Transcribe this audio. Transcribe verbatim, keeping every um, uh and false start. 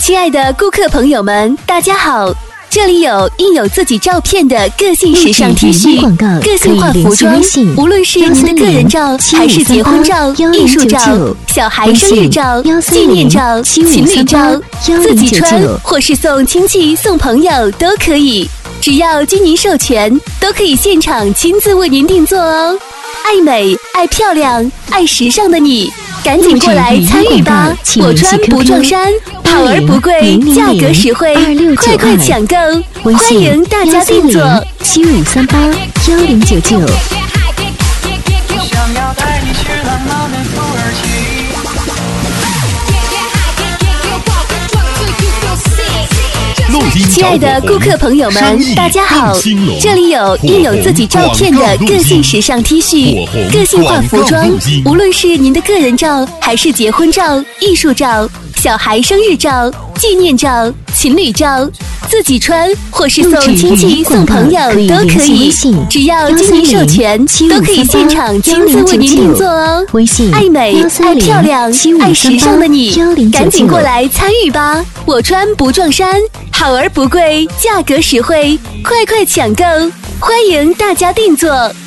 亲爱的顾客朋友们，大家好！这里有印有自己照片的个性时尚 T 恤、个性化服装，无论是您的个人照还是结婚照、艺术照、小孩生日照、纪念照、情侣照，自己穿或是送亲戚、送朋友都可以，只要经您授权，都可以现场亲自为您定做哦。爱美、爱漂亮、爱时尚的你，赶紧过来参与吧！我穿不撞衫，好而不贵，价格实惠，快快抢购！欢迎大家定做七五三八幺零九九。 想要带你去浪漫的土耳其。 亲爱的顾客朋友们，大家好！这里有印有自己照片的个性时尚 T 恤、个性化服装，无论是您的个人照还是结婚照、艺术照、小孩生日照、纪念照、情侣照，自己穿或是送亲戚、送朋友都可以，只要经您授权，都可以现场亲自为您定做哦。爱美、爱漂亮、爱时尚的你，赶紧过来参与吧！我穿不撞衫，好而不贵，价格实惠，快快抢购！欢迎大家定做。